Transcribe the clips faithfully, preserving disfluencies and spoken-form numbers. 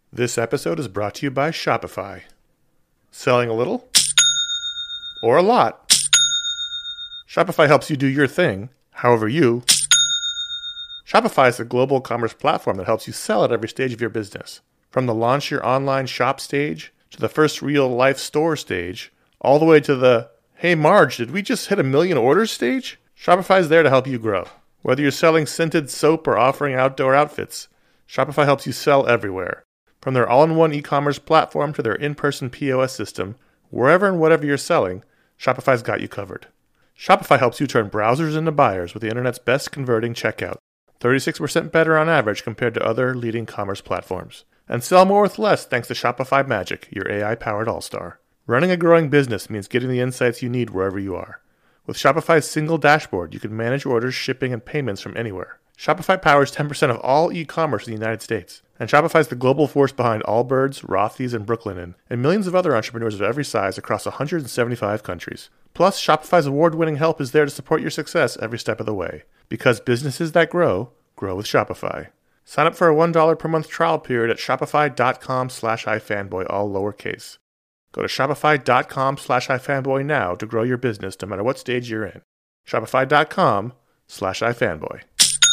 This episode is brought to you by Shopify. Selling a little or a lot? Shopify helps you do your thing, however you. Shopify is a global commerce platform that helps you sell at every stage of your business. From the launch your online shop stage, to the first real-life store stage, all the way to the, hey Marge, did we just hit a million orders stage? Shopify is there to help you grow. Whether you're selling scented soap or offering outdoor outfits, Shopify helps you sell everywhere. From their all-in-one e-commerce platform to their in-person P O S system, wherever and whatever you're selling, Shopify's got you covered. Shopify helps you turn browsers into buyers with the internet's best converting checkout, thirty-six percent better on average compared to other leading commerce platforms. And sell more with less thanks to Shopify Magic, your A I-powered all-star. Running a growing business means getting the insights you need wherever you are. With Shopify's single dashboard, you can manage orders, shipping, and payments from anywhere. Shopify powers ten percent of all e-commerce in the United States. And Shopify is the global force behind Allbirds, Rothy's, and Brooklinen, and millions of other entrepreneurs of every size across one hundred seventy-five countries. Plus, Shopify's award-winning help is there to support your success every step of the way. Because businesses that grow, grow with Shopify. Sign up for a one dollar per month trial period at shopify.com slash ifanboy, all lowercase. Go to shopify.com slash ifanboy now to grow your business no matter what stage you're in. Shopify.com slash ifanboy.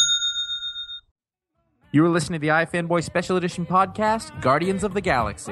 You are listening to the iFanboy Special Edition podcast, Guardians of the Galaxy.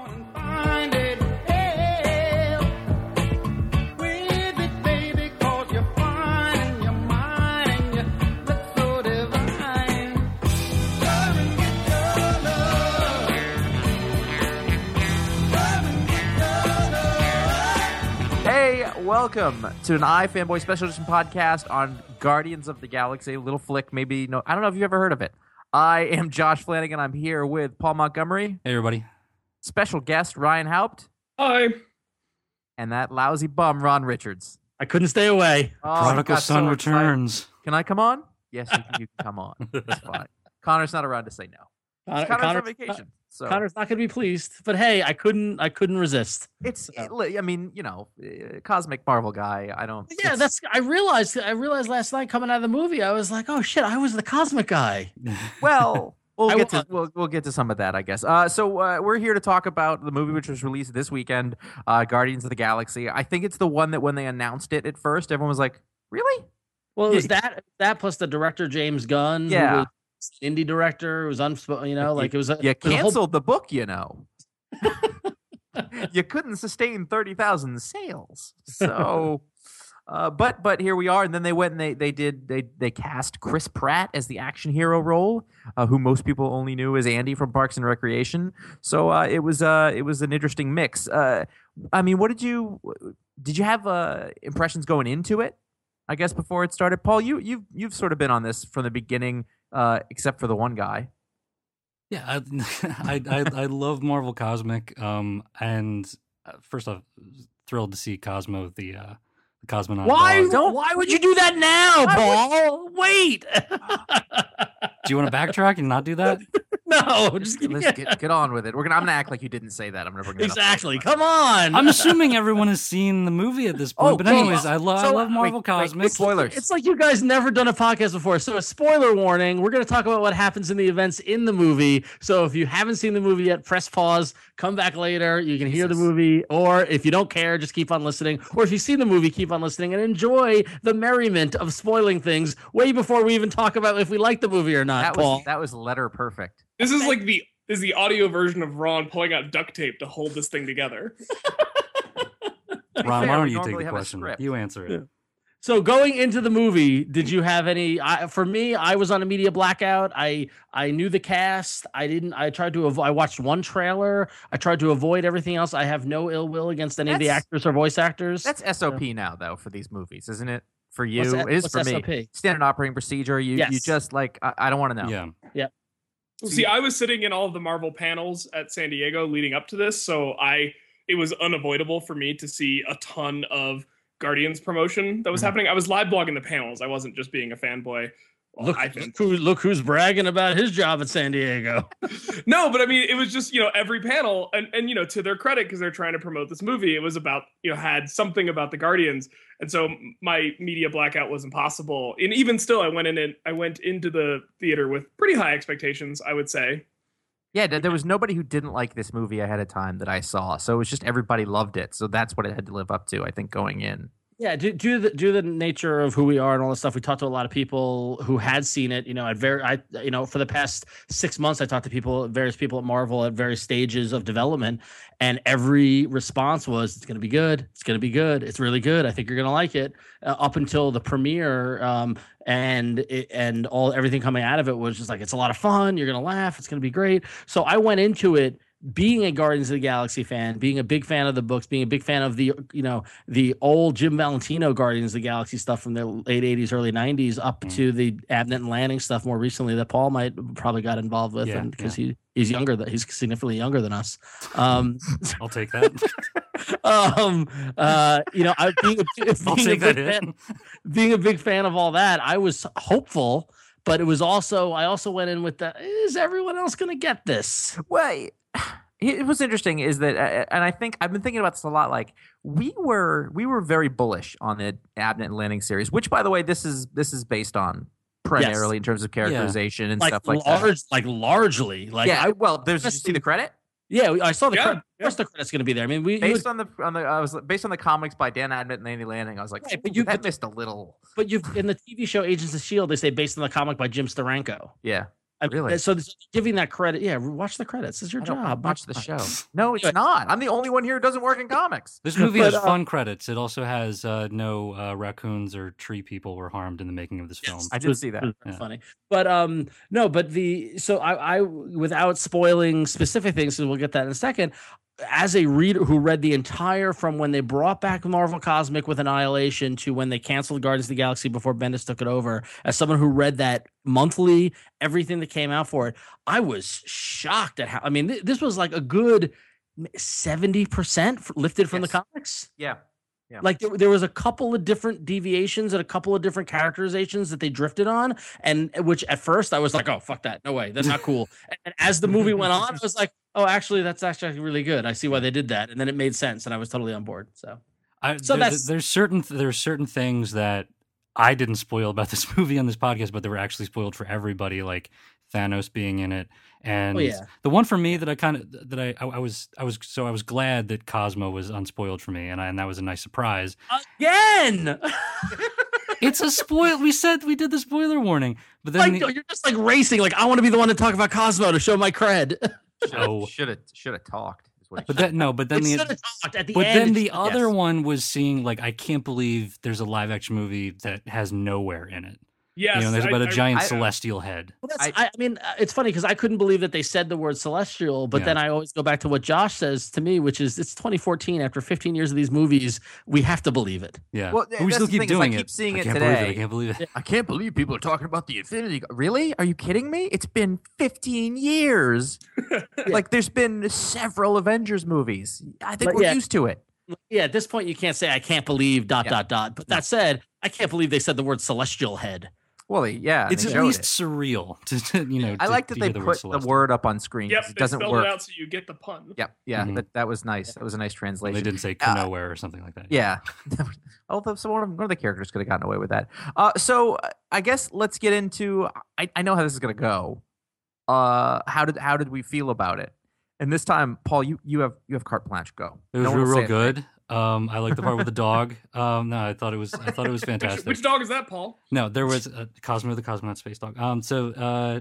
Hey, welcome to an iFanboy Special Edition podcast on Guardians of the Galaxy. A little flick, maybe. No, I don't know if you've ever heard of it. I am Josh Flanagan. I'm here with Paul Montgomery. Hey, everybody. Special guest, Ryan Haupt. Hi. And that lousy bum, Ron Richards. I couldn't stay away. Oh, Prodigal Son so returns. excited. Can I come on? Yes, you can, you can come on. It's fine. Connor's not around to say no. Connor, Connor's Connor's on vacation. So. Connor's not going to be pleased, but hey, I couldn't. I couldn't resist. It's. It, I mean, you know, uh, cosmic Marvel guy. I don't. Yeah, that's. I realized. I realized last night coming out of the movie, I was like, oh shit, I was the cosmic guy. Well, we'll I get will- to we'll, we'll get to some of that, I guess. Uh, so uh, we're here to talk about the movie which was released this weekend, uh, Guardians of the Galaxy. I think it's the one that when they announced it at first, everyone was like, "Really?" Well, it was that that plus the director James Gunn, Yeah. who was an indie director, who was unspoken. You know, like it was. A, You it was a whole- canceled the book, you know. You couldn't sustain thirty thousand sales. So, uh, but but here we are. And then they went and they they did they they cast Chris Pratt as the action hero role, uh, who most people only knew as Andy from Parks and Recreation. So uh, it was uh it was an interesting mix. Uh, I mean, what did you did you have uh, impressions going into it? I guess before it started, Paul, you you've you've sort of been on this from the beginning, uh, except for the one guy. Yeah, I, I I I love Marvel Cosmic. Um, and uh, first off, thrilled to see Cosmo, the uh, the cosmonaut. Why? dog. Don't, why would you do that now, Paul? Wait. Do you want to backtrack and not do that? No, just Let's get, get on with it. We're gonna. I'm gonna act like you didn't say that. I'm gonna bring that up. exactly. Come on. I'm assuming everyone has seen the movie at this point. Oh, but well, anyways, I, lo- I so- love Marvel Wait, wait, Cosmic. spoilers. It's like you guys never done a podcast before. So a spoiler warning, we're going to talk about what happens in the events in the movie. So if you haven't seen the movie yet, press pause, come back later. You can hear the Jesus. movie. Or if you don't care, just keep on listening. Or if you've seen the movie, keep on listening and enjoy the merriment of spoiling things way before we even talk about if we like the movie or not, That Paul. was that was letter perfect. This is like the is the audio version of Ron pulling out duct tape to hold this thing together. To be Ron, fair, why don't we you take normally the have a question? script. You answer it. Yeah. So going into the movie, did you have any? I, for me, I was on a media blackout. I I knew the cast. I didn't. I tried to. Avo- I watched one trailer. I tried to avoid everything else. I have no ill will against any of the That's- actors or voice actors. That's S O P now, though, for these movies, isn't it? For you, What's that- it is what's for S O me. P? Standard operating procedure. You you Yes. just like I, I don't want to know. Yeah. See, I was sitting in all of the Marvel panels at San Diego leading up to this, so I it was unavoidable for me to see a ton of Guardians promotion that was Mhm. happening. I was live blogging the panels. I wasn't just being a fanboy. Well, Look, I think. look, who, look who's bragging about his job at San Diego. No, but I mean, it was just, you know, every panel, and, and you know, to their credit, because they're trying to promote this movie, it was about, you know, had something about the Guardians. And so my media blackout was impossible. And even still, I went in and I went into the theater with pretty high expectations, I would say. Yeah, th- there was nobody who didn't like this movie ahead of time that I saw. So it was just everybody loved it. So that's what it had to live up to, I think, going in. Yeah, due, due to the due to the nature of who we are and all this stuff, we talked to a lot of people who had seen it. You know, at very, I you know, for the past six months, I talked to people, various people at Marvel at various stages of development, and every response was, "It's going to be good. It's going to be good. It's really good. I think you're going to like it." Uh, up until the premiere, um, and it, and all everything coming out of it was just like, "It's a lot of fun. You're going to laugh. It's going to be great." So I went into it being a Guardians of the Galaxy fan, being a big fan of the books, being a big fan of the, you know, the old Jim Valentino Guardians of the Galaxy stuff from the late eighties, early nineties, up mm. to the Abnett and Lanning stuff more recently that Paul might probably got involved with, yeah, and because yeah. he he's younger, that he's significantly younger than us. Um, I'll take that. um, uh, you know, I being, being, I'll take a that big fan, being a big fan of all that, I was hopeful, but it was also I also went in with the, is everyone else going to get this? Well, it was interesting is that, uh, and I think I've been thinking about this a lot. Like we were, we were very bullish on the Abnett and Lanning series, which, by the way, this is this is based on primarily yes. in terms of characterization yeah. and like stuff like large, that. Like largely, like yeah. I, well, there's. Did you see the credit? Yeah, I saw the yeah, credit. Of yeah. course, the credit's going to be there. I mean, we based would, on the on the I was based on the comics by Dan Abnett and Andy Lanning. I was like, right, but you that missed a little. But you've in the T V show Agents of S H I E L D, they say based on the comic by Jim Steranko. Yeah. I mean, really? So giving that credit, yeah. Watch the credits. This is your I job. Watch the show. No, it's not. I'm the only one here who doesn't work in comics. This movie but, has uh, fun credits. It also has uh, no uh, raccoons or tree people were harmed in the making of this yes, film. I did see that. Yeah. Funny, but um, no, but the so I, I without spoiling specific things, so we'll get that in a second. As a reader who read the entire from when they brought back Marvel Cosmic with Annihilation to when they canceled Guardians of the Galaxy before Bendis took it over, as someone who read that monthly, everything that came out for it, I was shocked at how, I mean, th- this was like a good seventy percent lifted from yes. the comics. Yeah. Yeah. Like there, there was a couple of different deviations and a couple of different characterizations that they drifted on, and which at first I was like, "Oh, fuck that, no way, that's not cool." And as the movie went on, I was like, "Oh, actually, that's actually really good. I see why they did that," and then it made sense, and I was totally on board. So, I, so there, that's there's certain there's certain things that I didn't spoil about this movie on this podcast, but they were actually spoiled for everybody, like Thanos being in it. And oh, yeah. the one for me that I kind of that I, I I was I was so I was glad that Cosmo was unspoiled for me, and I, and that was a nice surprise. Again, it's a spoil. We said we did the spoiler warning, but then like, the, you're just like racing. Like I want to be the one to talk about Cosmo to show my cred. Oh, should have should have talked. But that no, but then it the, talked at the but end, then the yes. other one was seeing like I can't believe there's a live action movie that has nowhere in it. Yes, you know, there's I- about a I- giant I- celestial head. Well, that's, I- I, I mean, uh, it's funny because I couldn't believe that they said the word celestial, but Yeah. then I always go back to what Josh says to me, which is it's twenty fourteen. After fifteen years of these movies, we have to believe it. Yeah, Well, but we that's still the keep thing is, I doing keep it. seeing I it can't believe it. today. I can't believe it. I can't believe people are talking about the Infinity. Go- Really? Are you kidding me? It's been fifteen years. Like there's been several Avengers movies. I think But we're yeah. used to it. Yeah, at this point, you can't say I can't believe dot Yeah. dot dot. But that said, I can't believe they said the word celestial head. Well, yeah, It's they at showed least it. surreal to, to you know. I to- like to that they hear the word put the celestial. word up on screen. 'cause Yep, it they doesn't spelled work. it out so you get the pun. Yep, yeah, Mhm. that, that was nice. That was a nice They translation. didn't say Uh, nowhere or something like that. Yeah. Although so one of, one of the characters could have gotten away with that. Uh, so uh, I guess let's get into. I, I know how this is going to go. Uh, how did how did we feel about it? And this time, Paul, you you have you have carte blanche. Go. It was No one real, will real say anything. good. Um, I like the part with the dog. Um, no, I thought it was I thought it was Which, fantastic. which dog is that, Paul? No, there was uh, Cosmo the Cosmonaut Space Dog. Um, so uh,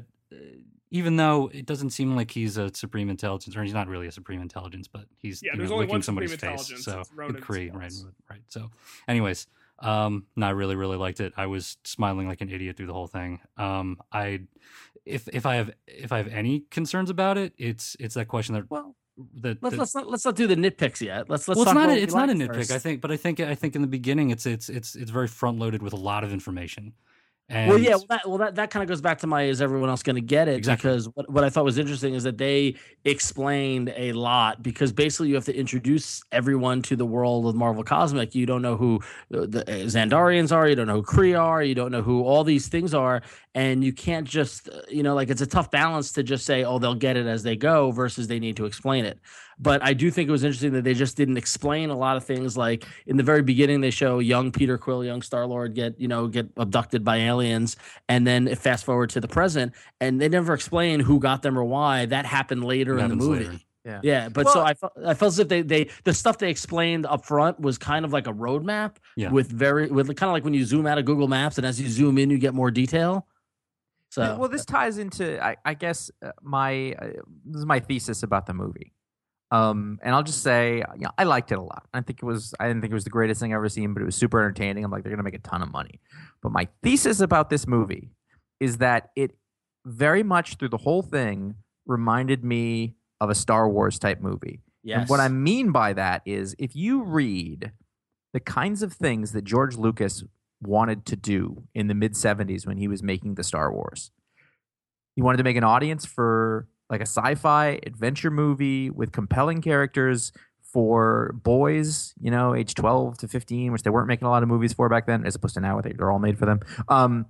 even though it doesn't seem like he's a supreme intelligence, or he's not really a supreme intelligence, but he's Yeah, you there's know, only licking one somebody's supreme face. intelligence, So it's Ronan Kree, right, Spells. right. So, anyways, um, no, I really, really liked it. I was smiling like an idiot through the whole thing. Um, I, if if I have if I have any concerns about it, it's it's that question that Well, that, let's that let's not let's not do the nitpicks yet. Let's let's. well, it's talk not about a, what it's we not a like nitpick. first. I think, but I think I think in the beginning, it's it's it's it's very front loaded with a lot of information. And Well, yeah, well, that, well, that, that kind of goes back to my is everyone else going to get it? Exactly. Because what, what I thought was interesting is that they explained a lot because basically you have to introduce everyone to the world of Marvel Cosmic. You don't know who the Xandarians are, you don't know who Kree are, you don't know who all these things are, and you can't just, you know, like it's a tough balance to just say, oh, they'll get it as they go versus they need to explain it. But I do think it was interesting that they just didn't explain a lot of things. Like in the very beginning, they show young Peter Quill, young Star-Lord get, you know, get abducted by aliens. aliens, and then it fast forward to the present, and they never explain who got them or why. That happened later It in the happens movie. later. Yeah. Yeah, but Well- so I felt I felt as if they they the stuff they explained up front was kind of like a roadmap Yeah. with very with kind of like when you zoom out of Google Maps, and as you zoom in, you get more detail. So well, this ties into, I, I guess, uh, my uh, this is my thesis about the movie. Um, and I'll just say, you know, I liked it a lot. I think it was, I didn't think it was the greatest thing I've ever seen, but it was super entertaining. I'm like, they're gonna make a ton of money. But my thesis about this movie is that it very much through the whole thing reminded me of a Star Wars type movie. yes, And what I mean by that is if you read the kinds of things that George Lucas wanted to do in the mid seventies when he was making the Star Wars, he wanted to make an audience for like a sci-fi adventure movie with compelling characters for boys, you know, age twelve to fifteen, which they weren't making a lot of movies for back then, as opposed to now, where they're all made for them. Um,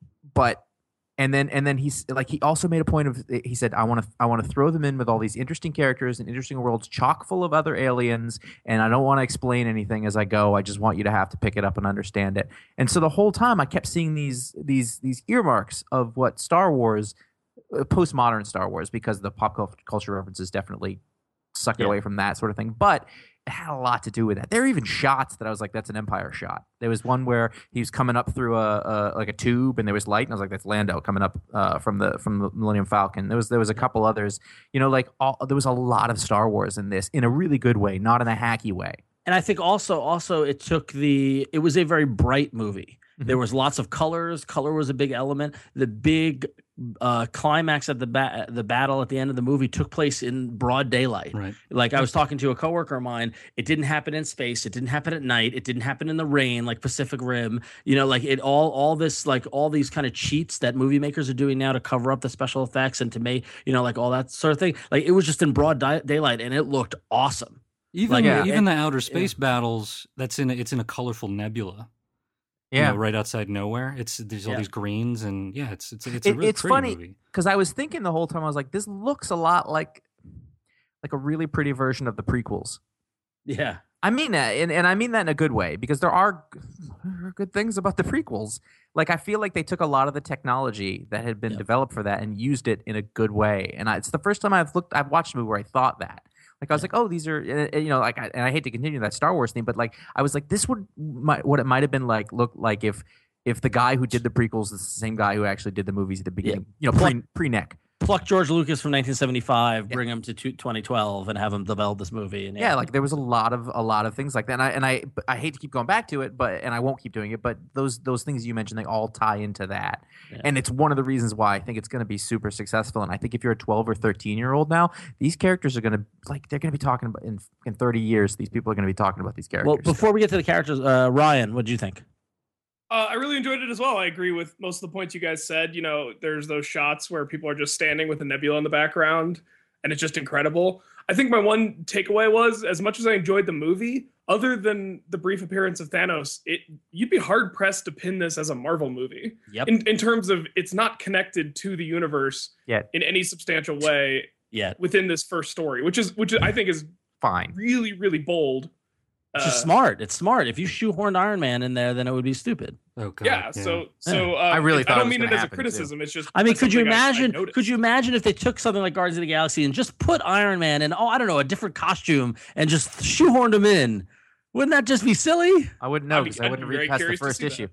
but And then, and then he's like, he also made a point of, he said, I want to, I want to throw them in with all these interesting characters and interesting worlds, chock full of other aliens, and I don't want to explain anything as I go. I just want you to have to pick it up and understand it. And so the whole time, I kept seeing these, these, these earmarks of what Star Wars, uh, postmodern Star Wars, because the pop cul- culture references definitely sucked it Yeah. away from that sort of thing, but it had a lot to do with that. There were even shots that I was like, that's an Empire shot. There was one where he was coming up through a, a like a tube and there was light, and I was like, that's Lando coming up uh, from the from the Millennium Falcon. There was there was a couple others, you know, like all, there was a lot of Star Wars in this in a really good way, not in a hacky way. and I think also also it took the it was a very bright movie. There was lots of colors. Color was a big element. The big uh, climax at the ba- the battle at the end of the movie took place in broad daylight. Right. Like I was talking to a coworker of mine, it didn't happen in space. It didn't happen at night. It didn't happen in the rain, like Pacific Rim. You know, like it all all this like all these kind of cheats that movie makers are doing now to cover up the special effects and to make, you know, like all that sort of thing. Like it was just in broad di- daylight, and it looked awesome. Even Like, yeah. even the outer space battles, that's in a, it's in a colorful nebula. You know, right outside nowhere. It's there's all Yeah. these greens, and yeah, it's it's it's It- a really it's pretty funny movie. because I was thinking the whole time, I was like, this looks a lot like like a really pretty version of the prequels. Yeah. I mean that, and, and I mean that in a good way, because there are, there are good things about the prequels. Like, I feel like they took a lot of the technology that had been Yep. developed for that and used it in a good way. And I, it's the first time I've looked, I've watched a movie where I thought that. Like, I was like, oh, these are, and, and, you know, like, I, and I hate to continue that Star Wars theme, but like, I was like, this would, might, what it might have been like, look like if, if the guy who did the prequels is the same guy who actually did the movies at the beginning, you know, pre pre neck. Pluck George Lucas from nineteen seventy-five, Yeah. bring him to two- twenty twelve, and have him develop this movie. And Yeah, like there was a lot of a lot of things like that, and I and I but I hate to keep going back to it, but and I won't keep doing it, but those those things you mentioned, they all tie into that, Yeah. and it's one of the reasons why I think it's going to be super successful. And I think if you're a twelve or thirteen year old now, these characters are going to like they're going to be talking about in in thirty years. These people are going to be talking about these characters. well, before we get to the characters, uh, Ryan, what do you think? Uh, I really enjoyed it as well. I agree with most of the points you guys said. You know, there's those shots where people are just standing with a nebula in the background, and it's just incredible. I think my one takeaway was, as much as I enjoyed the movie, other than the brief appearance of Thanos, it you'd be hard pressed to pin this as a Marvel movie. Yep. In in terms of it's not connected to the universe Yet. in any substantial way Yeah. within this first story, which is which I think is Fine. really really bold. It's Uh, just smart. It's smart. If you shoehorned Iron Man in there, then it would be stupid. Oh god. Yeah, so so uh, I really it- thought I it don't was mean gonna it as a happen, too. criticism. It's just I mean, could you something I- I imagine? noticed. could you imagine if they took something like Guardians of the Galaxy and just put Iron Man in? Oh, I don't know, a different costume and just shoehorned him in? Wouldn't that just be silly? I wouldn't know I'd be- because I I'd wouldn't be read very past the curious to first see issue.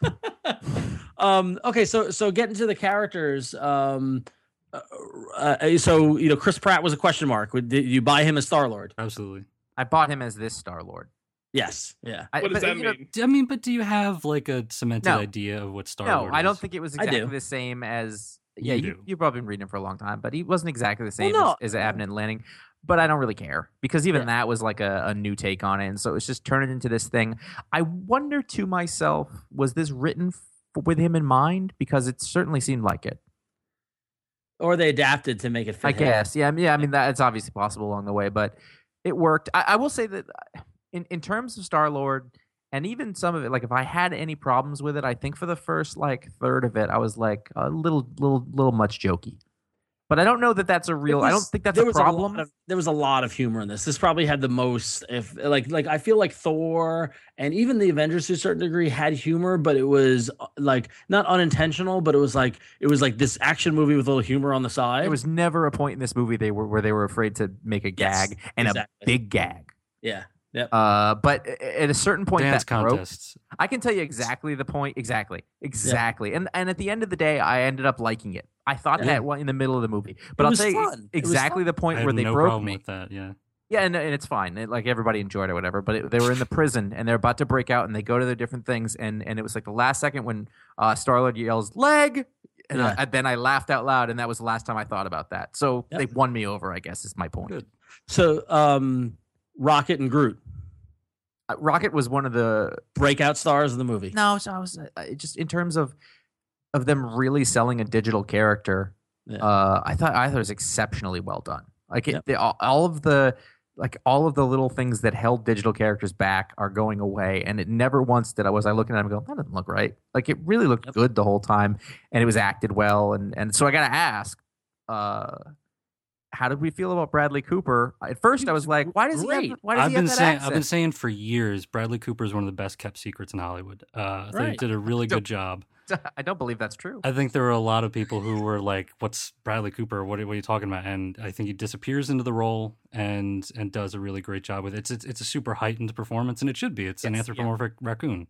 um, okay, so so getting to the characters. Um, uh, uh, so you know, Chris Pratt was a question mark. Would- Did you buy him as Star Lord? absolutely. I bought him as this Star Lord. Yes. Yeah. What does that mean? I mean, but do you have like a cemented No. idea of what Star No, Lord I don't is? think it was I do. exactly the same as. Yeah, You you, do. you've probably been reading him for a long time, but he wasn't exactly the same no. as, as Abnett and Lanning. But I don't really care because even Yeah. that was like a, a new take on it, and so it's just turning into this thing. I wonder to myself, was this written f- with him in mind? Because it certainly seemed like it. Or they adapted to make it fit. I him. guess, yeah, I mean, yeah. I mean, that's obviously possible along the way, but it worked. I, I will say that in in terms of Star Lord. And even some of it, like if I had any problems with it, I think for the first like third of it, I was like a little, little, little much jokey. But I don't know that that's a real. I don't was- think that's there a was problem. lot of, there was a lot of humor in this. This probably had the most. If like like I feel like Thor and even the Avengers to a certain degree had humor, but it was uh, like not unintentional, but it was like it was like this action movie with a little humor on the side. There was never a point in this movie they were where they were afraid to make a Yes, gag and exactly. a big gag. yeah. Yep. Uh, but a- at a certain point, Dance that broke. contests. I can tell you exactly the point. Exactly, exactly. And and at the end of the day, I ended up liking it. I thought Yeah. that one in the middle of the movie, but It I'll was tell you fun. It was exactly fun. the I point have where they no broke problem me. with that. Yeah. Yeah, and, and it's fine. It, like everybody enjoyed it, whatever. But it, they were in the prison and they're about to break out, and they go to their different things, and and it was like the last second when uh, Star Lord yells "leg," and Yeah. I, then I laughed out loud, and that was the last time I thought about that. So Yep. they won me over, I guess, is my point. Good. So um, Rocket and Groot, Uh, Rocket was one of the breakout stars of the movie. no. So I was uh, it just in terms of of them really selling a digital character. Yeah. Uh, I thought I thought it was exceptionally well done. Like it, Yep. they, all, all of the like all of the little things that held digital characters back are going away, and it never once did I was I looking at him and go, that doesn't look right. Like it really looked Yep. good the whole time, and it was acted well, and and so I got to ask, uh, how did we feel about Bradley Cooper? At first, He I was was like, why does he great. have, why does I've he been have that saying accent? I've been saying for years, Bradley Cooper is one of the best kept secrets in Hollywood. Uh, I think he Right. did a really Don't- good job. I don't believe that's true. I think there were a lot of people who were like, "What's Bradley Cooper? What, are- what are you talking about?" And I think he disappears into the role and and does a really great job with it. It's it's, it's a super heightened performance, and it should be. It's an Yes, anthropomorphic raccoon,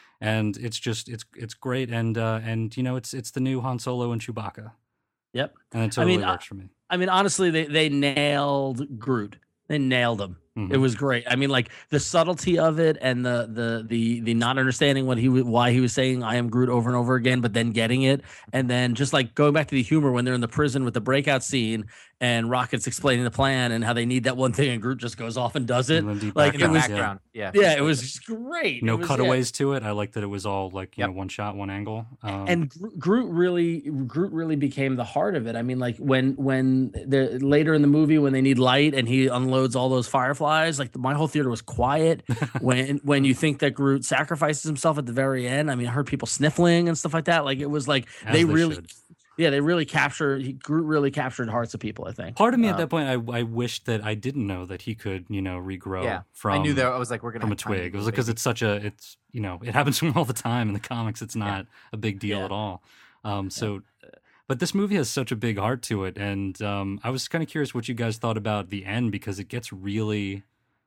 and it's just it's it's great. And uh, and you know, it's it's the new Han Solo and Chewbacca, Yep. and it totally mean, I- works for me. I mean, honestly, they they nailed Groot. They nailed him. Mhm. It was great. I mean, like the subtlety of it and the the the the not understanding what he wa- why he was saying I am Groot over and over again, but then getting it, and then just like going back to the humor when they're in the prison with the breakout scene and Rocket's explaining the plan and how they need that one thing, and Groot just goes off and does it. And then deep like, In it the was- background, yeah, Yeah, it was just great. no It was- yeah. cutaways to it. I like that it was all like you Yep. know one shot, one angle. Um, and Gro- Groot really Groot really became the heart of it. I mean, like when when the later in the movie when they need light and he unloads all those fireflies, like my whole theater was quiet. when when you think that Groot sacrifices himself at the very end, I mean, I heard people sniffling and stuff like that. Like it was like As they they really, should. yeah, they really captured he, Groot really captured hearts of people. I think. part of me at Um, that point, I I wished that I didn't know that he could you know regrow Yeah, from I knew that. I was like, we're gonna from a have tiny twig. It was little because baby. it's such a it's you know it happens to him all the time in the comics. It's not a big deal Yeah. at all. Um, so, but this movie has such a big heart to it, and um, I was kind of curious what you guys thought about the end because it gets really,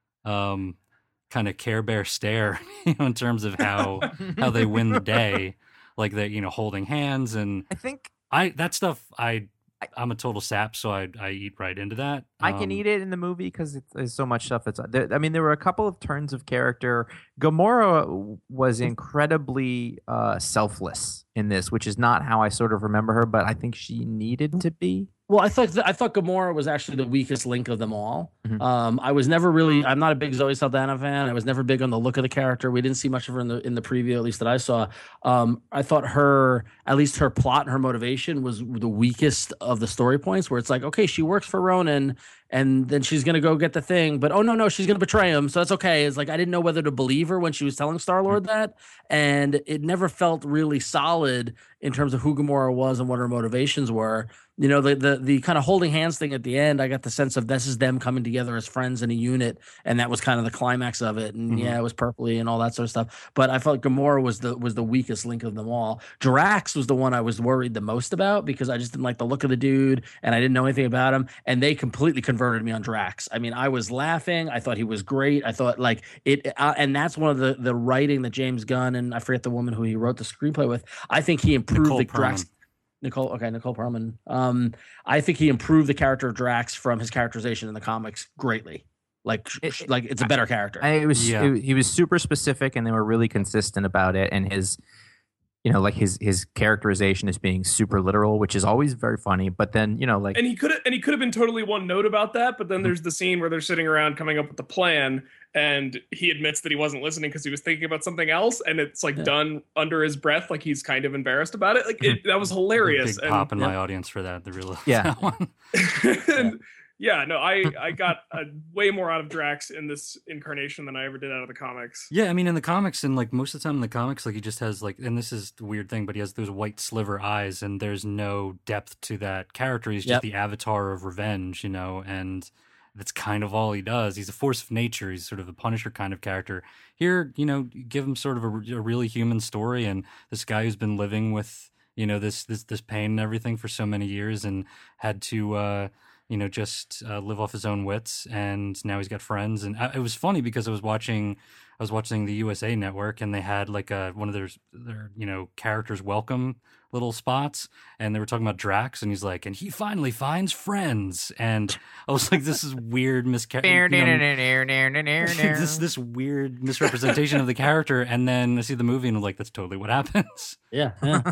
um, kind of Care Bear stare you know, in terms of how how they win the day, like they you know holding hands and I think I that stuff I. I- I'm a total sap, so I I eat right into that. I can Um, eat it in the movie because there's so much stuff that's. There, I mean, there were a couple of turns of character. Gamora was incredibly uh, selfless in this, which is not how I sort of remember her, but I think she needed to be. Well, I thought I thought Gamora was actually the weakest link of them all. Mhm. Um, I was never really. I'm not a big Zoe Saldana fan. I was never big on the look of the character. We didn't see much of her in the in the preview, at least that I saw. Um, I thought her, at least her plot and her motivation, was the weakest of the story points. Where it's like, okay, she works for Ronan, and then she's gonna go get the thing, but oh no, no, she's gonna betray him. So that's okay. It's like I didn't know whether to believe her when she was telling Star Lord that, and it never felt really solid in terms of who Gamora was and what her motivations were. You know, the the the kind of holding hands thing at the end, I got the sense of this is them coming together as friends in a unit, and that was kind of the climax of it. And Mhm. yeah, it was purpley and all that sort of stuff. But I felt Gamora was the was the weakest link of them all. Drax was the one I was worried the most about because I just didn't like the look of the dude and I didn't know anything about him. And they completely converted me on Drax. I mean, I was laughing. I thought he was great. I thought like it, uh, and that's one of the the writing that James Gunn and I forget the woman who he wrote the screenplay with. I think he improved Nicole the Drax. Perlman. Nicole, okay, Nicole Perlman. Um, I think he improved the character of Drax from his characterization in the comics greatly. Like, sh- It- sh- like it's a better character. I, it was Yeah. it- he was super specific, and they were really consistent about it. And his, you know, like his his characterization is being super literal, which is always very funny. But then, you know, like And he could have and he could have been totally one note about that, but Mm-hmm. then there's the scene where they're sitting around coming up with the plan, and he admits that he wasn't listening because he was thinking about something else, and it's like Yeah. done under his breath, like he's kind of embarrassed about it. Like Mm-hmm. it, that was A hilarious. big And, pop in Yep. my audience for that. The real Yeah. and Yeah, no, I I got uh, way more out of Drax in this incarnation than I ever did out of the comics. Yeah, I mean, in the comics, and like most of the time in the comics, like he just has like, and this is the weird thing, but he has those white sliver eyes, and there's no depth to that character. He's just Yep. the avatar of revenge, you know, and that's kind of all he does. He's a force of nature. He's sort of a Punisher kind of character. Here, you know, give him sort of a, a really human story, and this guy who's been living with, you know, this this this pain and everything for so many years, and had to. uh you know, just uh, live off his own wits, and now he's got friends. And I, it was funny because I was watching, I was watching the U S A Network, and they had like a one of their their you know characters welcome little spots, and they were talking about Drax, and he's like, and he finally finds friends, and I was like, this is weird miscarriage. this this weird misrepresentation of the character, and then I see the movie, and I'm like, that's totally what happens. Yeah. yeah.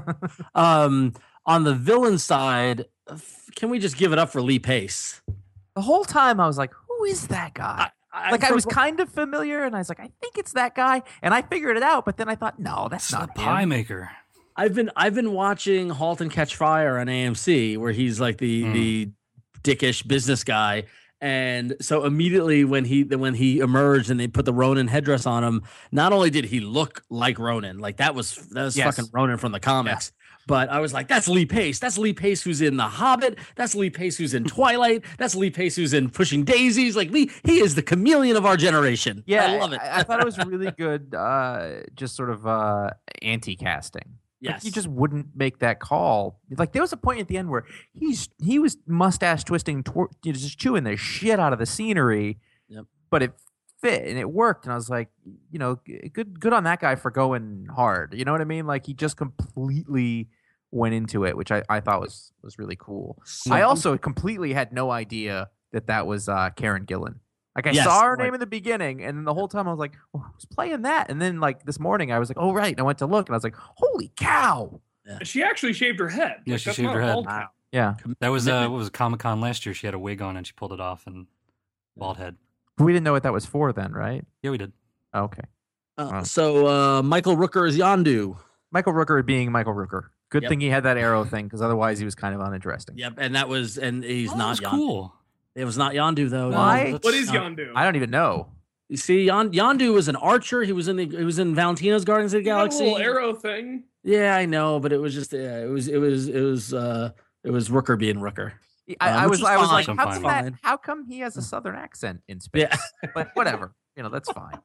um, on the villain side, can we just give it up for Lee Pace? The whole time I was like, who is that guy? I, like I for- was kind of familiar, and I was like, I think it's that guy, and I figured it out. But then I thought, no, that's It's not the him. pie maker. I've been I've been watching *Halt and Catch Fire* on A M C, where he's like the Mm. the dickish business guy, and so immediately when he when he emerged and they put the Ronin headdress on him, not only did he look like Ronin, like that was that was Yes. fucking Ronin from the comics. But I was like, that's Lee Pace. That's Lee Pace who's in The Hobbit. That's Lee Pace who's in Twilight. That's Lee Pace who's in Pushing Daisies. Like Lee, he is the chameleon of our generation. Yeah, I love it. I, I thought it was really good, uh, just sort of uh, anti-casting. Like, Yes. you just wouldn't make that call. Like there was a point at the end where he's he was mustache twisting, tor- you know, just chewing the shit out of the scenery. Yep. But it fit and it worked, and I was like, you know, g- good good on that guy for going hard. You know what I mean? Like he just completely went into it, which I, I thought was was really cool. I also completely had no idea that that was uh, Karen Gillan. Like I Yes, saw her right. name in the beginning, and then the whole time I was like, well, who's playing that? And then like this morning I was like, oh right, and I went to look, and I was like, holy cow! She actually shaved her head. Yeah, Like, she that's shaved not her a head. bald cap. Yeah, That was uh, Commitment. what was Comic Con last year? She had a wig on and she pulled it off and bald head. we didn't know what that was for then, right? Yeah, we did. Oh, okay, Uh, Wow. so uh, Michael Rooker is Yondu. Michael Rooker being Michael Rooker. Good Yep. thing he had that arrow thing, because otherwise he was kind of uninteresting. Yep, and that was and he's Oh, that not was Yondu. cool. It was not Yondu though. no. Why? that's- What is Uh, Yondu? I don't even know. You see, Yon- Yondu was an archer. He was in the he was in Valentino's Guardians of the He had a Galaxy. little arrow thing. Yeah, I know, but it was just yeah, it was it was it was uh it was Rooker being Rooker. I, Uh, I which was is I was fine. like, I'm how fine come with that? it. How come he has a southern accent in space? Yeah. But whatever, you know, that's fine.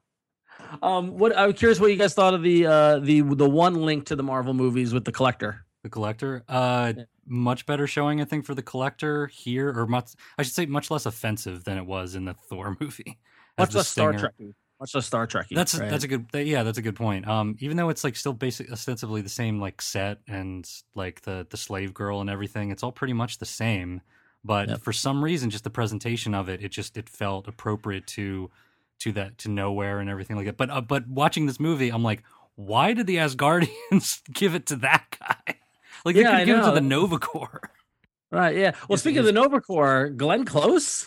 Um, what I'm curious what you guys thought of the uh the the one link to the Marvel movies with the Collector. The Collector. Uh, Yeah. much better showing, I think, for the Collector here, or much, I should say, much less offensive than it was in the Thor movie. as Much the less Star Stinger. Trek. Much less Star Trek. That's right? that's a good yeah that's a good point. Um, even though it's like still basic ostensibly the same like set and like the the slave girl and everything, it's all pretty much the same. But Yep. for some reason, just the presentation of it, it just it felt appropriate to to that to nowhere and everything like that. But uh, but watching this movie, I'm like, why did the Asgardians give it to that guy? Like they Yeah, could I give it to know. the Nova Corps. Right, yeah. Well, Is- speaking of is- the Nova Corps, Glenn Close?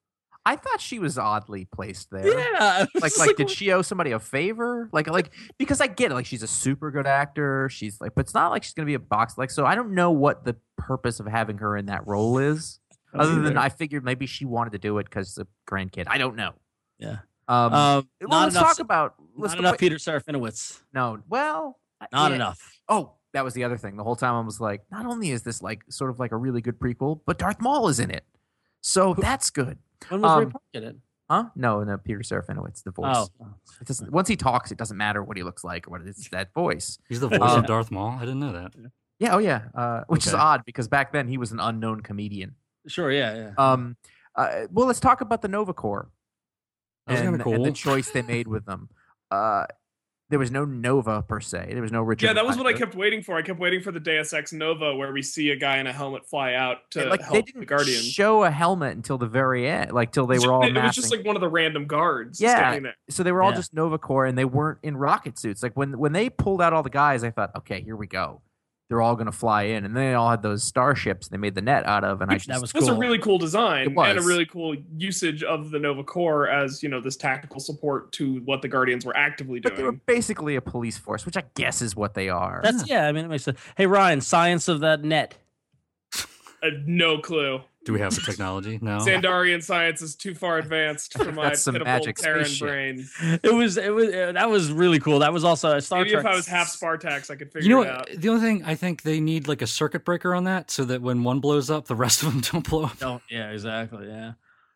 I thought she was oddly placed there. Yeah. it was Like, just like, did she owe somebody a favor? Like, like, because I get it. Like, she's a super good actor. She's like, but it's not like she's gonna be a box. Like, so I don't know what the purpose of having her in that role is, don't other than either. I figured maybe she wanted to do it because it's a grandkid. I don't know. Yeah. Um, Um, well, not let's enough, talk about. Let's not enough wait- Peter Serafinowicz. No, well, Not yeah. enough. Oh, that was the other thing. The whole time I was like, not only is this like sort of like a really good prequel, but Darth Maul is in it, so that's good. When was Ray Um, Park in it? Huh? No, no, Peter Serafinowicz, the voice. Oh. It doesn't. Once he talks, it doesn't matter what he looks like or what it's that voice. He's the voice Um, of Darth Maul. I didn't know that. Yeah, oh yeah. Uh, which is Okay. odd because back then he was an unknown comedian. Sure, yeah, yeah. Um, uh, well, let's talk about the Nova Corps That was and, kinda and the cool. choice they made with them. Uh, there was no Nova per se. There was no Richard. Yeah, that was what I Ryder. kept waiting for. I kept waiting for the Deus Ex Nova where we see a guy in a helmet fly out to like they help didn't the Guardians. show a helmet until the very end, like till they It's were ju- all it was massing. just like one of the random guards Yeah. standing there. So they were all Yeah. just Nova Corps, and they weren't in rocket suits. Like when when they pulled out all the guys, I thought, okay, here we go. They're all going to fly in, and then they all had those starships they made the net out of, and I Which just that was was a cool. really cool design It was. and a really cool usage of the Nova Corps as, you know, this tactical support to what the Guardians were actively but they were doing. basically a police force, which I guess is what they are. That's yeah, I mean it makes sense. Hey Ryan, science of that net. I have no clue. Do we have the technology? No. Sandarian science is too far advanced for my That's some pitiful magic Terran spaceship. brain. It was it was uh, that was really cool. That was also a Star Maybe Trek. if I was half Spartax, I could figure You know, it out. the only thing I think they need like a circuit breaker on that, so that when one blows up, the rest of them don't blow up. Don't, yeah, exactly. Yeah.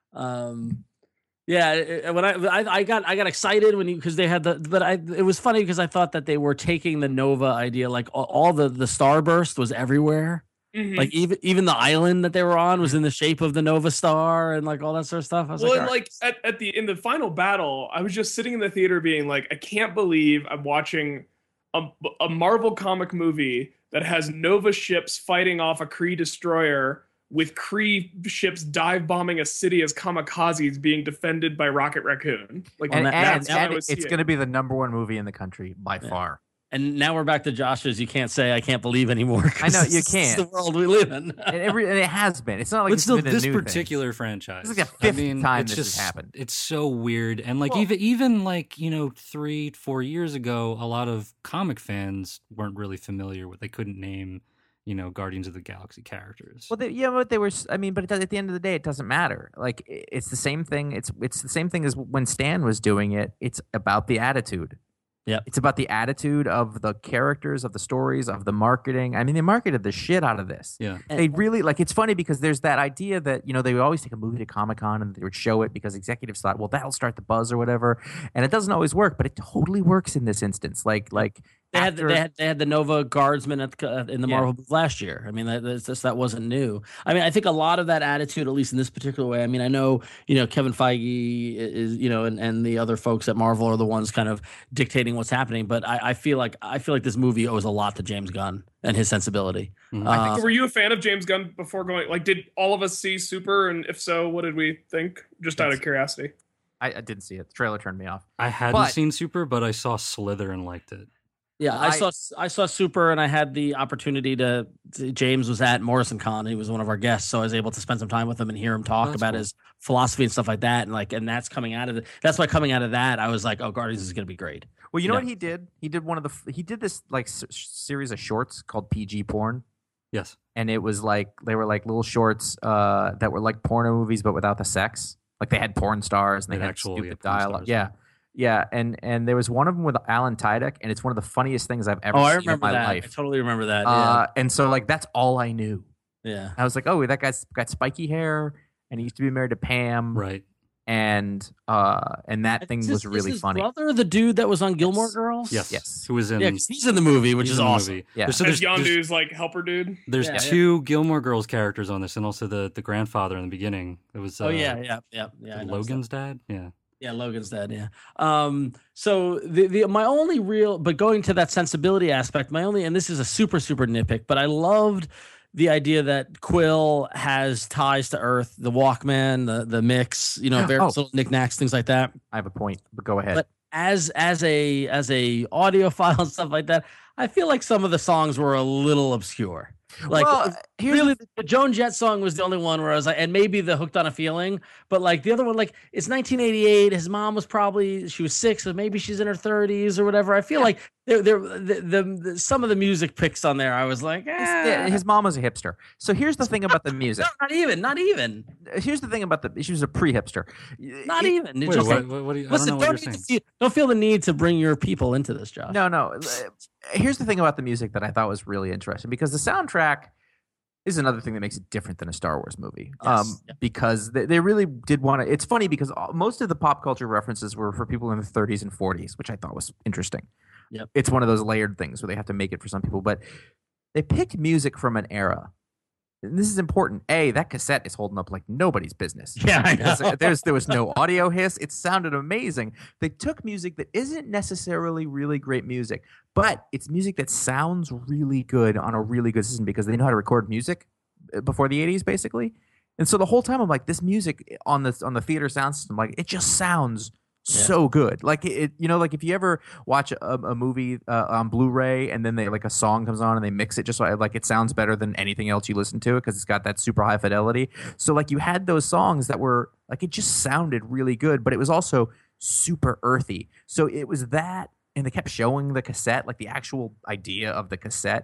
Um, yeah. it- When I, I I got I got excited when because they had the but I it was funny because I thought that they were taking the Nova idea like all, all the the starburst was everywhere. Mhm. Like even even the island that they were on was in the shape of the Nova Star and like all that sort of stuff. I was well, like, and all right. like at, at the in the final battle, I was just sitting in the theater being like, I can't believe I'm watching a, a Marvel comic movie that has Nova ships fighting off a Kree destroyer with Kree ships dive bombing a city as kamikazes being defended by Rocket Raccoon. Like And, that- and, that's what I and was it's seeing. going to be the number one movie in the country by Yeah. far. And now we're back to Josh's. You can't say I can't believe anymore. 'cause I know, you this is can't. the world we live in. And, every, and it has been. It's not like But it's still, been a this new thing. particular franchise. This is like the I fifth mean, time it's this has just, happened. It's so weird, and like Well- even even like you know three four years ago, a lot of comic fans weren't really familiar with. They couldn't name you know Guardians of the Galaxy characters. Well, they, yeah, but they were. s- I mean, but it, does- at the end of the day, it doesn't matter. Like i- it's the same thing. It's it's the same thing as when Stan was doing it. It's about the attitude. Yep. It's about the attitude of the characters, of the stories, of the marketing. I mean, they marketed the shit out of this. yeah, They really like. It's funny because there's that idea that you know they would always take a movie to Comic Con and they would show it because executives thought, well, that'll start the buzz or whatever, and it doesn't always work. But it totally works in this instance. Like like They had, after- they had they had the Nova Guardsmen at the, uh, in the Yeah. Marvel booth last year. I mean, that that's just, that wasn't new. I mean, I think a lot of that attitude, at least in this particular way. I mean, I know you know Kevin Feige is you know, and, and the other folks at Marvel are the ones kind of dictating what's happening. But I, I feel like I feel like this movie owes a lot to James Gunn and his sensibility. Mhm. Uh, were you a fan of James Gunn before going? Like, did all of us see Super? And if so, what did we think? Just out of curiosity. I, I didn't see it. The trailer turned me off. I hadn't but- seen Super, but I saw Slither and liked it. Yeah, I, I- saw I saw Super, and I had the opportunity to, to. James was at Morrison Con. He was one of our guests, so I was able to spend some time with him and hear him talk That's about cool. his philosophy and stuff like that. And like, and that's coming out of it. That's why coming out of that, I was like, oh, Guardians is going to be great. Well, you know Yeah. what he did? He did one of the. f- He did this like s- series of shorts called P G porn. Yes. And it was like they were like little shorts uh, that were like porno movies, but without the sex. Like they had porn stars and they Like had actual, stupid yeah, porn dialogue. stars, Yeah, yeah. And and there was one of them with Alan Tudyk, and it's one of the funniest things I've ever Oh, I seen remember in my that. I life. totally remember that. Uh, and so like that's all I knew. yeah, yeah. I was like, oh, that guy's got spiky hair, and he used to be married to Pam, Right. and uh, and that thing Is was this- really is his funny. brother, the dude that was on Gilmore Yes. Girls. Yes. Yes. Who was in? Yeah, 'cause he's in the movie, which he's is in the awesome. movie. Yeah. There's, so As there's, there's, Yondu's like helper dude. there's Yeah, yeah. two Gilmore Girls characters on this, and also the the grandfather in the beginning. It was. Uh, Oh yeah, yeah, yeah, yeah. I noticed that. Logan's dad. Yeah. Yeah, Logan's dead. Yeah. Um. So the the my only real, but going to that sensibility aspect, my only, and this is a super super nitpick, but I loved the idea that Quill has ties to Earth, the Walkman, the the mix, you know, various Oh. little knickknacks, things like that. I have a point, but go ahead. But as as a as a audiophile and stuff like that, I feel like some of the songs were a little obscure. Like well, here's really, the Joan Jett song was the only one where I was like, and maybe the Hooked on a Feeling, but like the other one, like it's nineteen eighty-eight. His mom was probably she was six, so maybe she's in her thirties or whatever. I feel Yeah. like there, there, the, the, the some of the music picks on there, I was like, his, eh. yeah, his mom was a hipster. So here's the thing about the music. No, not even, not even, Here's the thing about the she was a pre-hipster. not It- even. It's Wait, just what, like, what, what do you, I don't listen, know what don't, you're need to saying. feel, don't feel the need to bring your people into this, Josh. No, no. uh, Here's the thing about the music that I thought was really interesting because the soundtrack is another thing that makes it different than a Star Wars movie. Yes. Um, Yep. because they, they really did want to. It's funny because all, most of the pop culture references were for people in the thirties and forties, which I thought was interesting. Yep. It's one of those layered things where they have to make it for some people, but they picked music from an era. And this is important. A, that cassette is holding up like nobody's business. Yeah, I Because know. There's there was no audio hiss. It sounded amazing. They took music that isn't necessarily really great music, but it's music that sounds really good on a really good system because they know how to record music uh, before the eighties, basically. And so the whole time I'm like, this music on the on the theater sound system, like it just sounds Yeah. so good. Like it, you know, like if you ever watch a, a movie uh, on Blu-ray and then they like a song comes on and they mix it just so like it sounds better than anything else you listen to because it's got that super high fidelity. So like you had those songs that were like it just sounded really good, but it was also super earthy. So it was that, and they kept showing the cassette, like the actual idea of the cassette.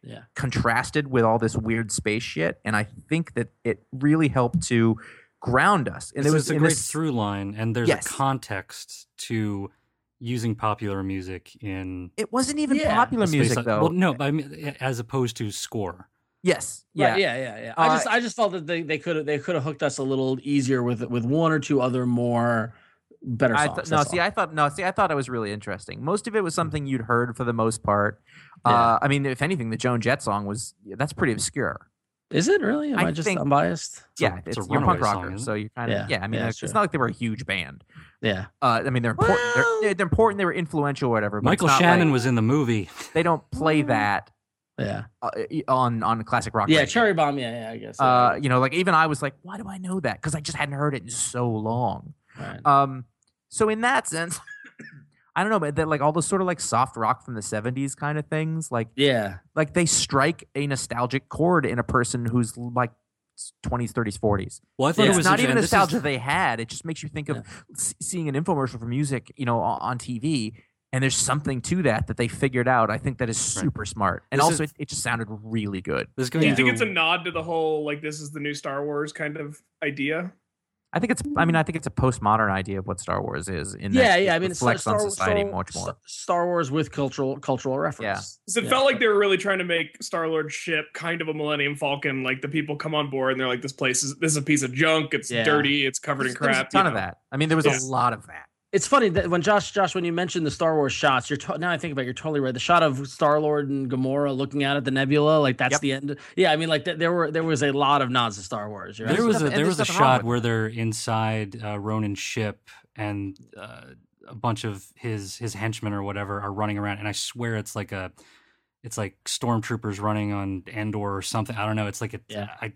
Yeah. contrasted with all this weird space shit, and I think that it really helped to ground us. And This there is was a in great this, through line, and there's Yes. a context to using popular music in it wasn't even Yeah. popular a space music like- though. Well, no, but I mean, as opposed to score. Yes, Yeah, yeah, yeah, yeah, yeah. I Uh, just, I just felt that they, they could have, they could have hooked us a little easier with, with one or two other more better I songs. th- no, that's see, all. I thought no, see, I thought it was really interesting. Most of it was something you'd heard for the most part. Yeah. Uh, I mean, if anything, the Joan Jett song was that's pretty obscure. Is it really? Am I I, just think- unbiased? It's a- yeah, it's it's, a you're a punk Runaway song, rocker, isn't it? so you kind of Yeah, yeah. I mean, yeah, it's, sure. it's not like they were a huge band. Yeah. Uh, I mean, they're important. Well- they're, they're important. They were influential, or whatever. But Michael it's not Shannon like- was in the movie. They don't play that Yeah. uh, on on classic rock. Yeah. radio. Cherry Bomb. Yeah. Yeah. I guess. yeah. Uh, you know, like even I was like, why do I know that? Because I just hadn't heard it in so long. Right. Um, so in that sense, I don't know, but that like all those sort of like soft rock from the seventies kind of things, like yeah. like they strike a nostalgic chord in a person who's like twenties, thirties, forties. Well, I thought Yeah. it It's was not even interesting- and this is- nostalgia they had. It just makes you think of s- seeing an infomercial for music, you know, on, on T V. And there's something to that that they figured out. I think that is Right. super smart. And This also, is- it, it just sounded really good. This is Do going you to think it's a nod to the whole like this is the new Star Wars kind of idea? I think it's. I mean, I think it's a postmodern idea of what Star Wars is. In Yeah. that Yeah. it I mean, it's reflects Star, on society Star, much more. Star Wars with cultural cultural reference. So it Yeah. felt like they were really trying to make Star Lord's ship kind of a Millennium Falcon. Like the people come on board and they're like, "This place is this is a piece of junk. It's Yeah. dirty. It's covered in There was crap." a ton you of know? that. I mean, there was Yeah. a lot of that. It's funny that when Josh, Josh, when you mentioned the Star Wars shots, you're to- now I think about it, you're totally right. The shot of Star Lord and Gamora looking out at the nebula, like that's Yep. the end. Yeah, I mean, like th- there were there was a lot of nods to Star Wars. You're There There's was nothing- a and there there's was a nothing wrong shot with where they're inside uh, Ronan's ship and uh, a bunch of his his henchmen or whatever are running around, and I swear it's like a it's like stormtroopers running on Endor or something. I don't know. It's like a Yeah. I,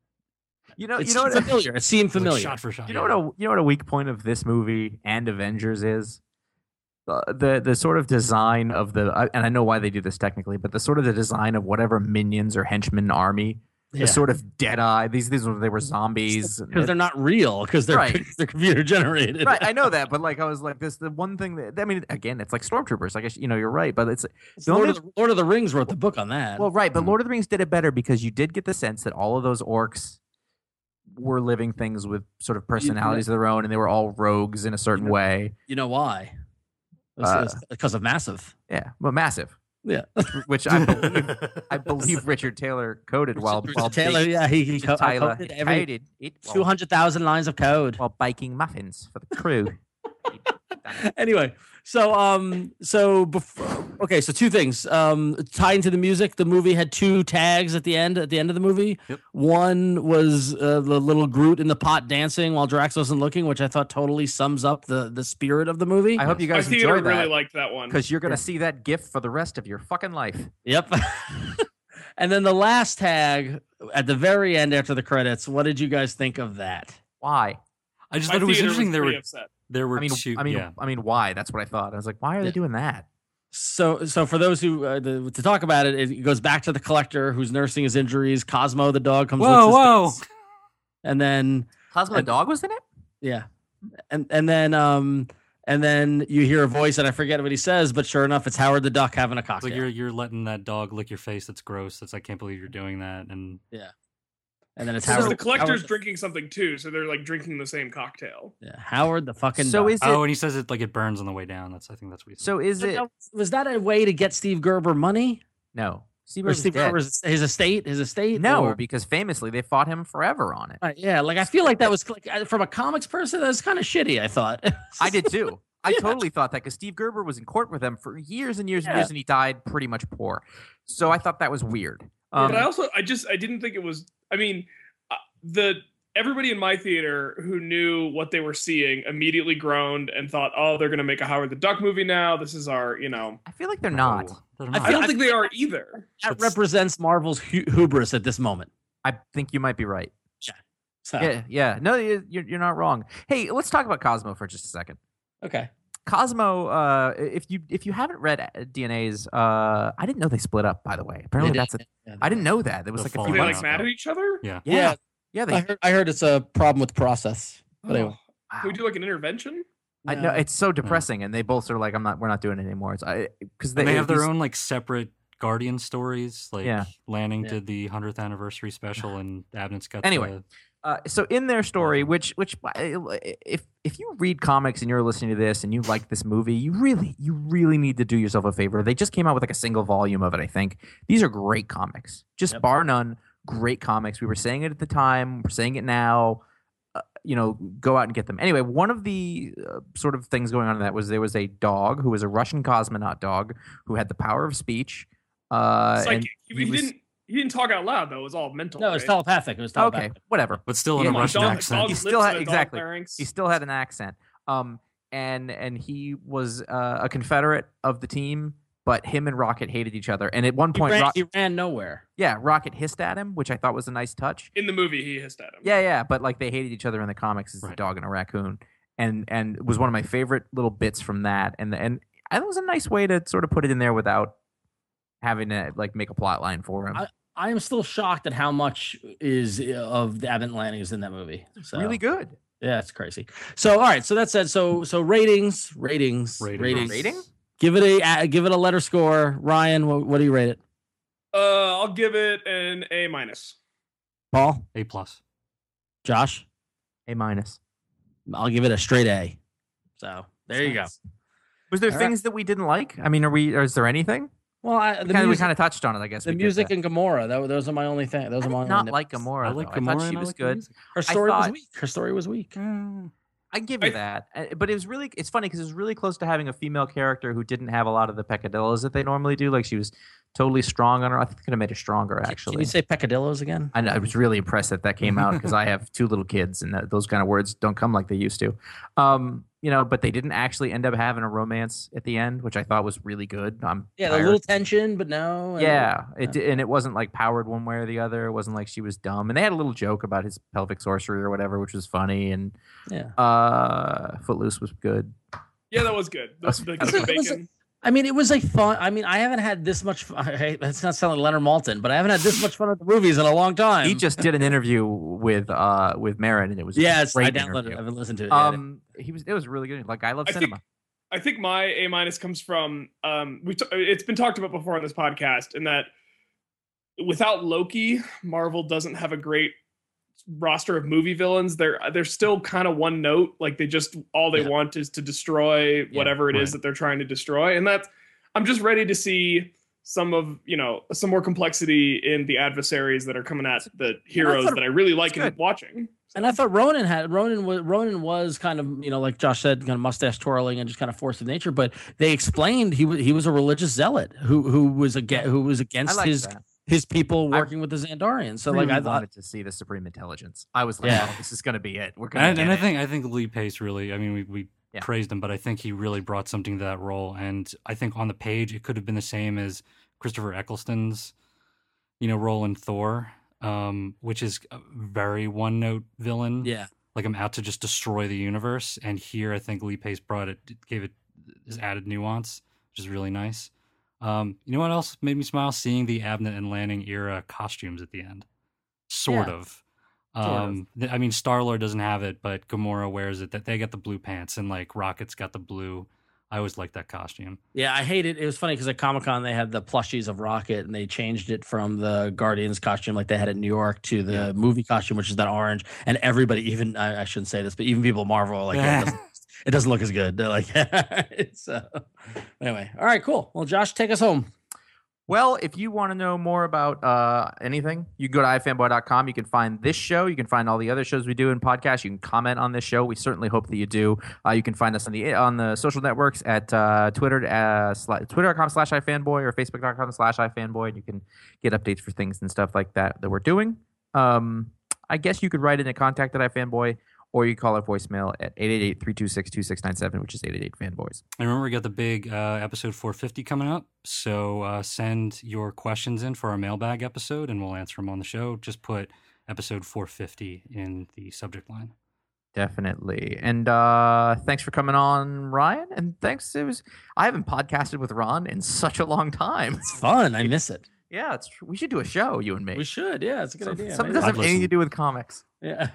You know, It's you know what? familiar. It seemed it's like familiar. shot for shot. You know yeah. what? A, you know what a weak point of this movie and Avengers is. Uh, the the sort of design of the uh, and I know why they do this technically, but the sort of the design of whatever minions or henchmen army, Yeah. the sort of dead eye. These these were they were zombies. Because they're not real, because they're Right. they're computer generated. right. I know that, but like I was like this. The one thing that I mean, again, it's like stormtroopers. I guess you know you're right, but it's the Lord, only of the, Lord of the Rings wrote the book on that. well, right. But Mhm. Lord of the Rings did it better because you did get the sense that all of those orcs were living things with sort of personalities of their own, and they were all rogues in a certain You know- way. you know why? It's, Uh, it's because of Massive. Yeah, but massive. Yeah. Which I believe, I believe Richard Taylor coded while Richard while Taylor, bak- yeah, he, he Richard co- I Taylor coded every coded it two while, hundred thousand lines of code. while baking muffins for the crew. Anyway, so um, so before, okay, so two things. Um, tying to the music, the movie had two tags at the end. At the end of the movie, Yep. one was uh, the little Groot in the pot dancing while Drax wasn't looking, which I thought totally sums up the the spirit of the movie. I hope you My guys theater enjoy really that liked that one. because you're gonna Yeah. see that gif for the rest of your fucking life. Yep. And then the last tag at the very end after the credits. What did you guys think of that? Why? I just My thought it was theater interesting. There pretty were upset. there were I mean, two. I mean, yeah. I mean, why? That's what I thought. I was like, why are they Yeah. doing that? So, so for those who uh, the, to talk about it, it goes back to the collector who's nursing his injuries. Cosmo the dog comes. Whoa, licks his whoa! face, and then Cosmo the And- dog was in it. yeah, and and then um and then you hear a voice and I forget what he says, but sure enough, it's Howard the Duck having a It's cocktail. like you're you're letting that dog lick your face. That's gross. That's I can't believe you're doing that. And and then it's So Howard. the collector's Howard, drinking something too, so they're like drinking the same cocktail. yeah, Howard the fucking. So Duck. is it? oh, and he says it like it burns on the way down. That's I think that's what he said. so is it? was that a way to get Steve Gerber money? No. Steve Or Irwin's Steve dead. Gerber's his estate? His estate? No, or- because famously they fought him forever on it. Uh, yeah, like I feel like that was like uh, from a comics person. That's kind of shitty. I thought. I did too. I Yeah. totally thought that because Steve Gerber was in court with them for years and years and Yeah. years, and he died pretty much poor. So I thought that was weird. Yeah, Um, but I also I just I didn't think it was. I mean, uh, the everybody in my theater who knew what they were seeing immediately groaned and thought, "Oh, they're going to make a Howard the Duck movie now. This is our, you know." I feel like they're not. No, they're I I not. don't think they are either. that That's- represents Marvel's hu- hubris at this moment. I think you might be right. So, Yeah, yeah. No, you- you're you're not wrong. Hey, let's talk about Cosmo for just a second. okay. Cosmo, uh, if you if you haven't read uh, D N A's, uh, I didn't know they split up. By the way, apparently They that's a. did. Yeah, I didn't know that. There was The like a Are few they fallout. like months. mad at each other? Yeah. Yeah, yeah. I They, heard, I heard it's a problem with process. But anyway. Oh, Can we do like an intervention? I know it's so depressing, and they both are like, "I'm not. We're not doing it anymore." It's because they, And they have their these- own like separate Guardian stories. Like Yeah. Lanning Yeah. did the hundredth anniversary special, and Abnett's got Anyway. the- Uh, so in their story, Um, which which if if you read comics and you're listening to this and you like this movie, you really you really need to do yourself a favor. They just came out with like a single volume of it. I think these are great comics, just Yep. bar none, great comics. We were saying it at the time, we're saying it now. Uh, you know, go out and get them. Anyway, one of the uh, sort of things going on in that was there was a dog who was a Russian cosmonaut dog who had the power of speech. Uh, Psychic. and he, he he was- didn't. He didn't talk out loud though. It was all mental. No, it's right? telepathic. It was okay, telepathic. whatever. but still in Yeah, a like Russian Dog- accent. dog He lips still had- and a dog exactly. larynx. He still had an accent. Um, and and he was uh, a Confederate of the team, but him and Rocket hated each other. And at one He point, ran, Rock- he ran nowhere. yeah, Rocket hissed at him, which I thought was a nice touch. In the movie, he hissed at him. Yeah, yeah, but like they hated each other in the comics as a Right. dog and a raccoon, and and it was one of my favorite little bits from that. And and it was a nice way to sort of put it in there without having to like make a plot line for him. I am still shocked at how much is uh, of the Abnett Lanning is in that movie. So, Really good. Yeah, it's crazy. So, all right. So that said, so so ratings, ratings, Ratings. ratings. Rating? Give it a uh, give it a letter score. Ryan, what, what do you rate it? Uh, I'll give it an A minus. Paul, A plus. Josh, A minus. I'll give it a straight A. So there you go. Was there All right. things that we didn't like? I mean, are we? Or is there anything? Well, I, the Kinda, we music, kind of touched on it, I guess. the we did music that. and Gamora. That, those are my only thing. Those I are my did only not nits. like Gamora. I like though. Gamora. I thought and she I was like the good. music. Her story was thought- weak. Her story was weak. Mm. I give you I- that, Uh, but it was really. It's funny because it was really close to having a female character who didn't have a lot of the peccadillos that they normally do. Like she was totally strong on her. I think they could have made her stronger. Actually, Can you say peccadillos again? I, know, I was really impressed that that came out because I have two little kids and that, those kind of words don't come like they used to. Um, you know, but they didn't actually end up having a romance at the end, which I thought was really good. I'm Yeah, the tired. little tension, but no. and- Yeah, it di- and it wasn't like powered one way or the other. It wasn't like she was dumb. And they had a little joke about his pelvic sorcery or whatever, which was funny. And yeah. uh, Footloose was good. Yeah, that was good. The, That's- the, that's- the it was- bacon. I mean, it was a fun. I mean, I haven't had this much. Fun, I hate, that's not sounding like Leonard Maltin, but I haven't had this much fun at the movies in a long time. He just did an interview with uh with Marin, and it was a yes, I great downloaded. interview. it. I haven't listened to it. yet. Um, he was it was really good. Like I love I cinema. think I think my A minus comes from um we t- it's been talked about before on this podcast, in that without Loki, Marvel doesn't have a great roster of movie villains. They're they're still kind of one note. Like they just all they Yeah. want is to destroy whatever it is right. that they're trying to destroy, and that's I'm just ready to see some of you know some more complexity in the adversaries that are coming at the heroes thought- that I really like it's in good. watching. And I thought Ronan had Ronan was Ronan was kind of, you know, like Josh said, kind of mustache twirling and just kind of force of nature. But they explained he was he was a religious zealot who who was against who was I against like his that. his people I working with the Xandarians. So really like I thought, wanted to see the Supreme Intelligence. I was like, Yeah. oh, this is going to be it. We're going And, to and I think I think Lee Pace really. I mean, we we Yeah. praised him, but I think he really brought something to that role. And I think on the page it could have been the same as Christopher Eccleston's, you know, role in Thor, um, which is a very one note villain. yeah, Like I'm out to just destroy the universe. And here I think Lee Pace brought it, gave it this added nuance, which is really nice. Um, you know what else made me smile? Seeing the Abnett and Lanning era costumes at the end. Sort Yeah. of. Sort of. Um, th- I mean, Star Lord doesn't have it, but Gamora wears it. That they got the blue pants, and like Rocket's got the blue. I always liked that costume. yeah. I hate it. It was funny because at Comic Con they had the plushies of Rocket and they changed it from the Guardians costume like they had in New York to the Yeah. movie costume, which is that orange. And everybody, even I, I shouldn't say this, but even people at Marvel are like, yeah, it, doesn't, it doesn't look as good. They're like, it's uh, anyway. All right, cool. Well, Josh, take us home. Well, if you want to know more about uh, anything, you can go to i fanboy dot com. You can find this show. You can find all the other shows we do in podcasts. You can comment on this show. We certainly hope that you do. Uh, you can find us on the on the social networks at uh, Twitter, uh, sla- twitter dot com slash ifanboy or facebook dot com slash ifanboy. And you can get updates for things and stuff like that that we're doing. Um, I guess you could write in at contact at ifanboy, or you call our voicemail at eight eight eight, three two six, two six nine seven, which is eight eight eight fanboys. And remember, we got the big uh, episode four fifty coming up. So uh, send your questions in for our mailbag episode, and we'll answer them on the show. Just put episode four fifty in the subject line. Definitely. And uh thanks for coming on, Ryan. And thanks. It was I haven't podcasted with Ron in such a long time. It's fun. I miss it. Yeah, it's true. We should do a show, you and me. We should. Yeah, it's a good Some- idea. Something Maybe. doesn't have I'd anything to listen. do with comics. Yeah.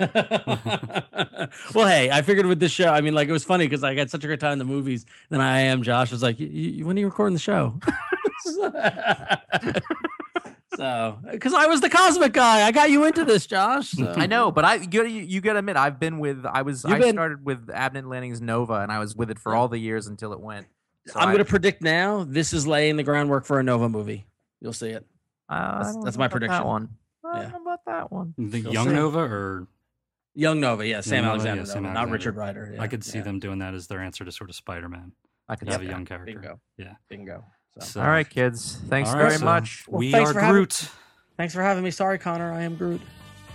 Well, hey, I figured with this show, I mean, like it was funny because I got such a great time in the movies. Then I am Josh was like, y- y- when are you recording the show? So, because I was the cosmic guy, I got you into this, Josh. So. I know, but I you gotta, you gotta admit, I've been with I was You've I been- started with Abnett Lanning's Nova, and I was with it for Yeah. all the years until it went. So I'm I- going to predict now. This is laying the groundwork for a Nova movie. You'll see it. Uh, I That's- don't that's know my about prediction. That one. I Yeah. don't know about that one. The You'll Young see. Nova, or Young Nova, yeah, Sam Nova, Alexander, yeah, Sam Nova, not Alexander. Richard Ryder. Yeah, I could see yeah. them doing that as their answer to sort of Spider-Man. I could To have see a that. young character. Bingo. Yeah. Bingo. So. So- All right, kids. Thanks All right, very so much. Well, we thanks are for having- Groot. Thanks for having me. Sorry, Connor. I am Groot.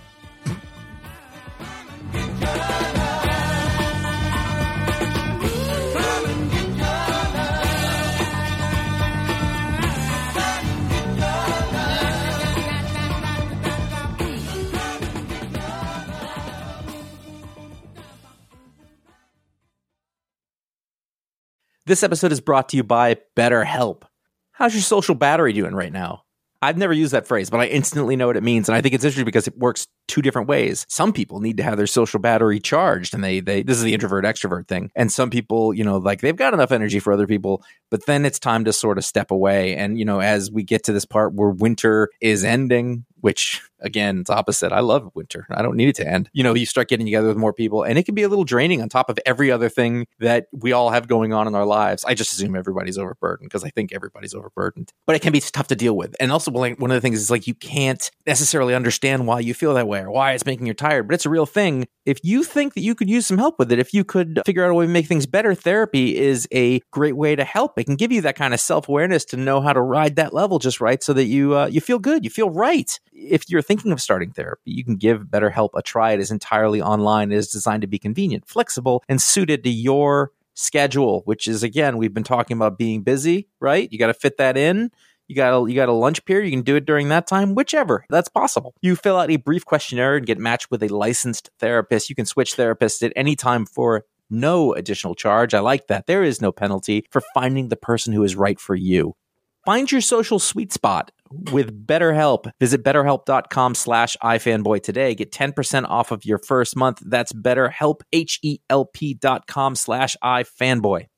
This episode is brought to you by BetterHelp. How's your social battery doing right now? I've never used that phrase, but I instantly know what it means. And I think it's interesting because it works two different ways. Some people need to have their social battery charged, and they, they, this is the introvert extrovert thing. And some people, you know, like they've got enough energy for other people, but then it's time to sort of step away. And, you know, as we get to this part where winter is ending, which again, it's opposite. I love winter. I don't need it to end. You know, you start getting together with more people, and it can be a little draining on top of every other thing that we all have going on in our lives. I just assume everybody's overburdened because I think everybody's overburdened, but it can be tough to deal with. And also, like, one of the things is like you can't necessarily understand why you feel that way or why it's making you tired, but it's a real thing. If you think that you could use some help with it, if you could figure out a way to make things better, therapy is a great way to help. It can give you that kind of self-awareness to know how to ride that level just right so that you uh, you feel good, you feel right. If you're thinking of starting therapy, you can give BetterHelp a try. It is entirely online. It is designed to be convenient, flexible, and suited to your schedule, which is, again, we've been talking about being busy, right? You got to fit that in. You got a, you got a lunch period. You can do it during that time, whichever. That's possible. You fill out a brief questionnaire and get matched with a licensed therapist. You can switch therapists at any time for no additional charge. I like that. There is no penalty for finding the person who is right for you. Find your social sweet spot with BetterHelp. Visit betterhelp.com slash ifanboy today. Get ten percent off of your first month. That's BetterHelp, H E L P dot com slash ifanboy.